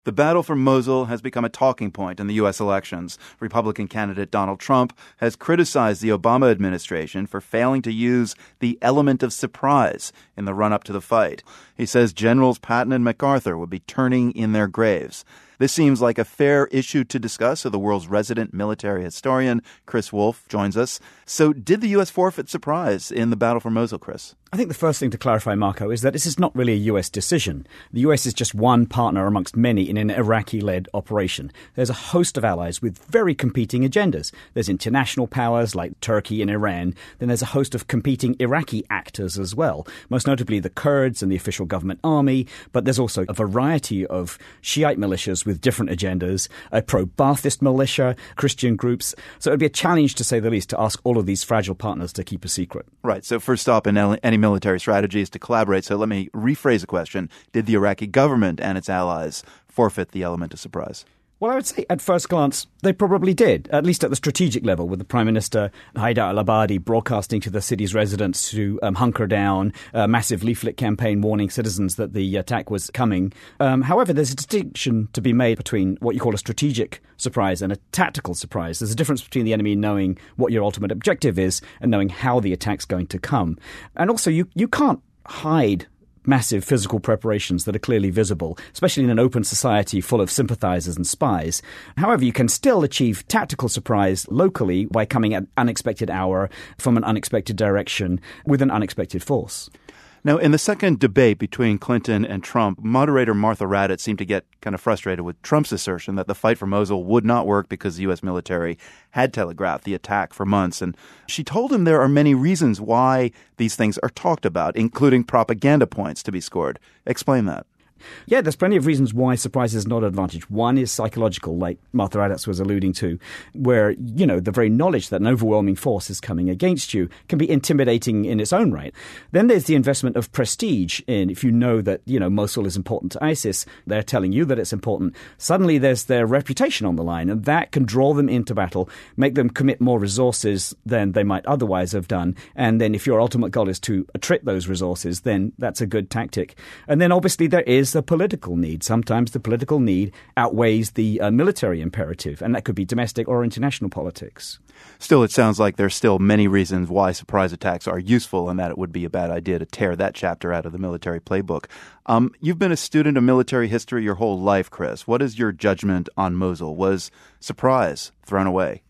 The battle for Mosul has become a talking point in the U.S. elections. Republican candidate Donald Trump has criticized the Obama administration for failing to use the element of surprise in the run-up to the fight. He says Generals Patton and MacArthur would be turning in their graves. This seems like a fair issue to discuss, so the world's resident military historian, Chris Wolf, joins us. So did the U.S. forfeit surprise in the battle for Mosul, Chris? I think the first thing to clarify, Marco, is that this is not really a U.S. decision. The U.S. is just one partner amongst many in an Iraqi-led operation. There's a host of allies with very competing agendas. There's international powers like Turkey and Iran. Then there's a host of competing Iraqi actors as well, most notably the Kurds and the official government army. But there's also a variety of Shiite militias with different agendas, a pro-Ba'athist militia, Christian groups. So it would be a challenge, to say the least, to ask all of these fragile partners to keep a secret. Right. So first stop in any military strategy is to collaborate. So let me rephrase the question. Did the Iraqi government and its allies forfeit the element of surprise? Well, I would say at first glance, they probably did, at least at the strategic level, with the Prime Minister Haider al-Abadi broadcasting to the city's residents to hunker down, a massive leaflet campaign warning citizens that the attack was coming. However, there's a distinction to be made between what you call a strategic surprise and a tactical surprise. There's a difference between the enemy knowing what your ultimate objective is and knowing how the attack's going to come. And also, you can't hide massive physical preparations that are clearly visible, especially in an open society full of sympathizers and spies. However, you can still achieve tactical surprise locally by coming at an unexpected hour from an unexpected direction with an unexpected force. Now, in the second debate between Clinton and Trump, moderator Martha Raddatz seemed to get kind of frustrated with Trump's assertion that the fight for Mosul would not work because the U.S. military had telegraphed the attack for months. And she told him there are many reasons why these things are talked about, including propaganda points to be scored. Explain that. Yeah, there's plenty of reasons why surprise is not an advantage. One is psychological, like Martha Raddatz was alluding to, where, the very knowledge that an overwhelming force is coming against you can be intimidating in its own right. Then there's the investment of prestige in, if you know that, Mosul is important to ISIS, they're telling you that it's important. Suddenly there's their reputation on the line, and that can draw them into battle, make them commit more resources than they might otherwise have done. And then if your ultimate goal is to attrit those resources, then that's a good tactic. And then obviously there is the political need. Sometimes the political need outweighs the military imperative, and that could be domestic or international politics. Still, it sounds like there's still many reasons why surprise attacks are useful and that it would be a bad idea to tear that chapter out of the military playbook. You've been a student of military history your whole life, Chris. What is your judgment on Mosul? Was surprise thrown away?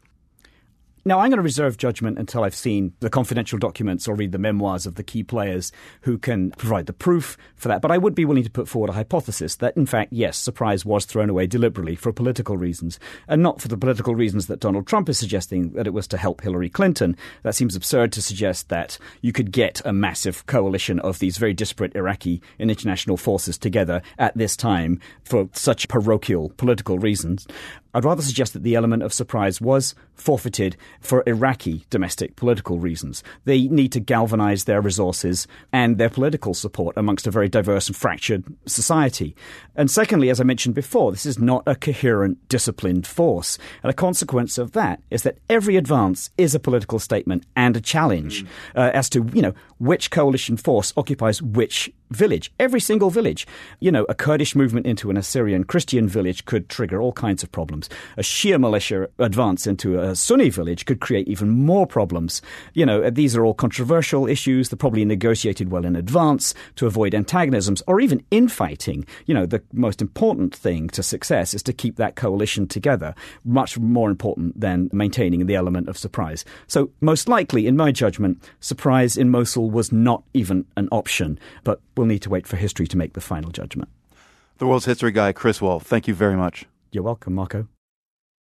Now, I'm going to reserve judgment until I've seen the confidential documents or read the memoirs of the key players who can provide the proof for that. But I would be willing to put forward a hypothesis that, in fact, yes, surprise was thrown away deliberately for political reasons, and not for the political reasons that Donald Trump is suggesting, that it was to help Hillary Clinton. That seems absurd to suggest that you could get a massive coalition of these very disparate Iraqi and international forces together at this time for such parochial political reasons. I'd rather suggest that the element of surprise was forfeited for Iraqi domestic political reasons. They need to galvanize their resources and their political support amongst a very diverse and fractured society. And secondly, as I mentioned before, this is not a coherent, disciplined force. And a consequence of that is that every advance is a political statement and a challenge as to, which coalition force occupies which village. Every single village. A Kurdish movement into an Assyrian Christian village could trigger all kinds of problems. A Shia militia advance into a Sunni village could create even more problems. These are all controversial issues. They're probably negotiated well in advance to avoid antagonisms or even infighting. The most important thing to success is to keep that coalition together, much more important than maintaining the element of surprise. So most likely, in my judgment, surprise in Mosul was not even an option, but we'll need to wait for history to make the final judgment. The world's history guy, Chris Wolf, thank you very much. You're welcome, Marco.